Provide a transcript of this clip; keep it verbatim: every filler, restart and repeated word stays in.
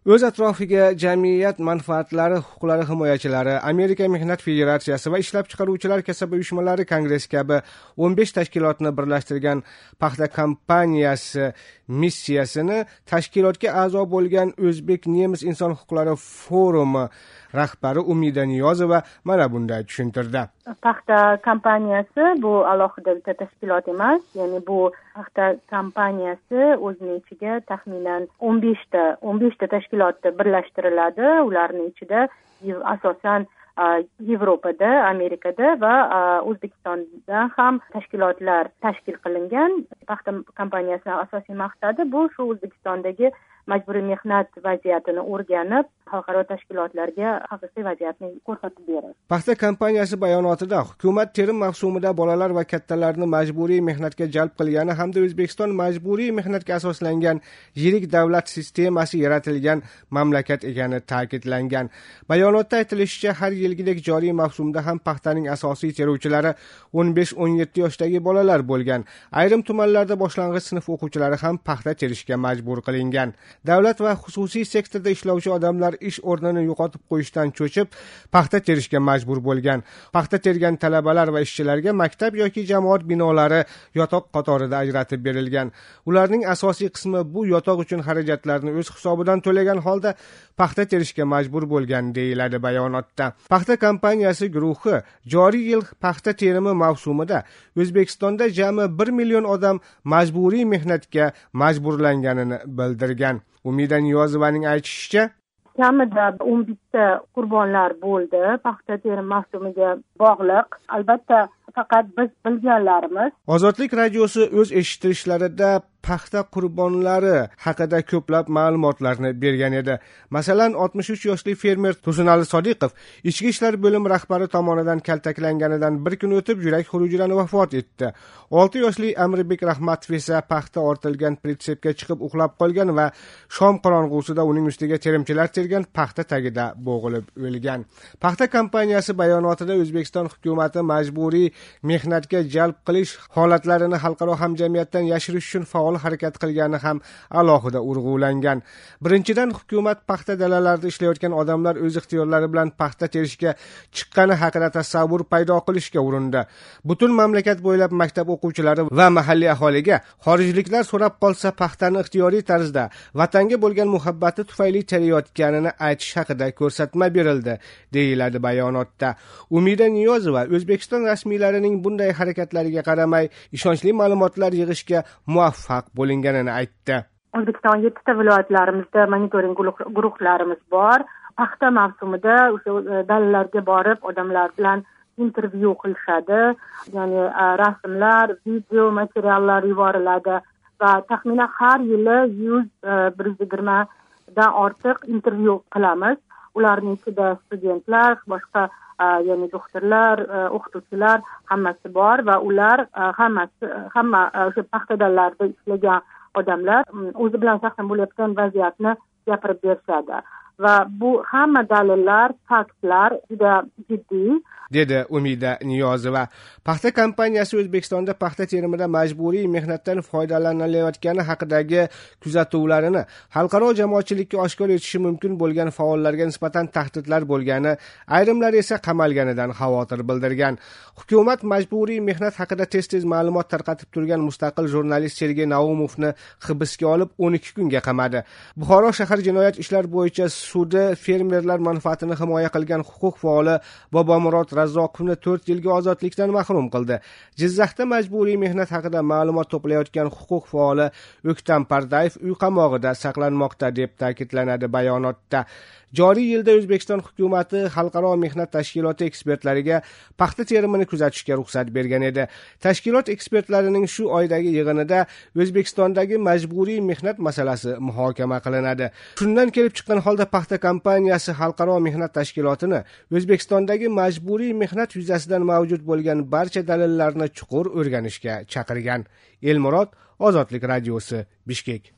O'z atrofiga jamiyat manfaatlari huquqlari himoyachilari, Amerika Mehnat Federatsiyasi va ishlab chiqaruvchilar kasaba uyushmalari kongressi kabi o'n besh tashkilotni birlashtirgan paxta kompaniyasi missiyasini tashkilotga a'zo bo'lgan O'zbek Nemis inson huquqlari forumi rahbari Umida Niyozova mana bunday tushuntirdi. Paxta kompaniyasi bu alohida bitta tashkilot emas, ya'ni bu paxta kompaniyasi o'zining ichiga taxminan o'n besh ta o'n besh ta tashkilotda birlashtiriladi. Ularning ichida asosan Yevropada, Amerikada va O'zbekistonda ham tashkilotlar tashkil qilingan. Paxta kompaniyasining asosiy maqsadi bu shu O'zbekistondagi majburiy mehnat vaziyatini o'rganib, xalqaro tashkilotlarga haqiqiy vaziyatni ko'rsatib berish. Paxta kompaniyasi bayonotida hukumat terim mavsumida bolalar va kattalarni majburiy mehnatga jalb qilgani hamda O'zbekiston majburiy mehnatga asoslangan yirik davlat sistemasi yaratilgan mamlakat ekani ta'kidlangan. Bayonotda aytilishicha, har yilgidek joriy mavsumda ham paxtaning asosiy teruvchilari o'n besh o'n yetti yoshdagi bolalar bo'lgan. Ayrim tumanlarda boshlang'ich sinf o'quvchilari ham paxta terishga majbur qilingan. Davlat va xususiy sektorda ishlovchi odamlar ish o'rnini yo'qotib qo'yishdan cho'chib, paxta terishga majbur bo'lgan. Paxta tergan talabalar va ishchilarga maktab yoki jamoat binolari yotoq qatorida ajratib berilgan. Ularning asosiy qismi bu yotoq uchun xarajatlarni o'z hisobidan to'lagan holda paxta terishga majbur bo'lgan, deyiladi bayonotda. Paxta kompaniyasi guruhi joriy yil paxta terimi mavsumida O'zbekistonda jami bir million odam majburiy mehnatga majburlanganini bildirgan. Umida Niyozovaning aytishicha, kamida o'n bitta qurbonlar bo'ldi paxta terim mavsumiga bog'liq. Albatta, faqat biz bilganlarimiz. Ozodlik radiosi o'z eshittirishlarida paxta qurbonlari haqida ko'plab ma'lumotlarni bergan edi. Masalan, oltmish uch yoshli fermer Tursunali Sodiqov ichki ishlar bo'limi rahbari tomonidan kaltaklanganidan bir kun o'tib yurak xurujidan vafot etdi. olti yoshli Amirbek Rahmatov esa paxta ortilgan pritsepga chiqib uxlab qolgan va shom qorong'usida uning ustiga terimchilar tergan paxta tagida bo'g'ilib o'lgan. Paxta kompaniyasi bayonotida O'zbekiston hukumati majburiy mehnatga jalb qilish holatlarini xalqaro hamjamiyatdan yashirish uchun faol harakat qilgani ham alohida urg'ulangan. Birinchidan, hukumat paxta dalalarida ishlayotgan odamlar o'z ixtiyorlari bilan paxta terishga chiqqani haqida tasavvur paydo qilishga urindi. Butun mamlakat bo'ylab maktab o'quvchilari va mahalliy aholiga xorijliklar so'rab qolsa paxtani ixtiyoriy tarzda vatanga bo'lgan muhabbati tufayli terayotganini aytish haqida ko'rsatma berildi, deyiladi bayonotda. Umida Niyozova O'zbekiston rasmiylarining bunday harakatlariga qaramay ishonchli ma'lumotlar yig'ishga muvaffaq bo'linganini aytdi. O'zbekiston yettita viloyatlarimizda monitoring guruhlarimiz bor. Paxta mavsumida o'sha dalalarga borib odamlar bilan intervyu qilishadi. Ya'ni rasmlar, video materiallar yuboriladi va taxminan har yili yuz bir yuz yigirma dan ortiq intervyu qilamiz. Ularning ichida studentlar, boshqa ya'ni doktorlar, o'qituvchilar hammasi bor va ular hammasi hamma o'sha paxta dalalarida ishlagan odamlar o'zi bilan shaxsan bo'layotgan vaziyatni gapirib berishadi. Va bu hamma dalillar, faktlar juda jiddiy, dedi Umida Niyozova. Paxta kompaniyasi O'zbekistonda paxta terimida majburiy mehnatdan foydalanilayotgani haqidagi kuzatuvlarini xalqaro jamoatchilikka oshkor etishi mumkin bo'lgan faollarga nisbatan tahdidlar bo'lgani, ayrimlar esa qamalganidan xavotir bildirgan. Hukumat majburiy mehnat haqida tez-tez ma'lumot tarqatib turgan mustaqil jurnalist Sergey Naumovni hibsga olib o'n ikki kunga qamadi. Buxoro shahar jinoyat ishlar bo'yicha sudi fermerlar manfaatini himoya qilgan huquq faoli Bobomurod Razzoqovni to'rt yilga ozodlikdan mahrum qildi. Jizzaxda majburiy mehnat haqida ma'lumot to'playotgan huquq faoli O'ktam Pardayev uy qamog'ida saqlanmoqda, deb ta'kidlanadi bayonotda. Joriy yilda O'zbekiston hukumati xalqaro mehnat tashkiloti ekspertlariga paxta terimini kuzatishga ruxsat bergan edi. Tashkilot ekspertlarining shu oydagi yig'inida O'zbekistondagi majburiy mehnat masalasi muhokama qilinadi. Shundan kelib chiqqan holda paxta kompaniyasi xalqaro mehnat tashkilotini O'zbekistondagi majburiy mehnat yuzasidan mavjud bo'lgan barcha dalillarni chuqur o'rganishga chaqirgan. Elmurod, Ozodlik radiosi, Bishkek.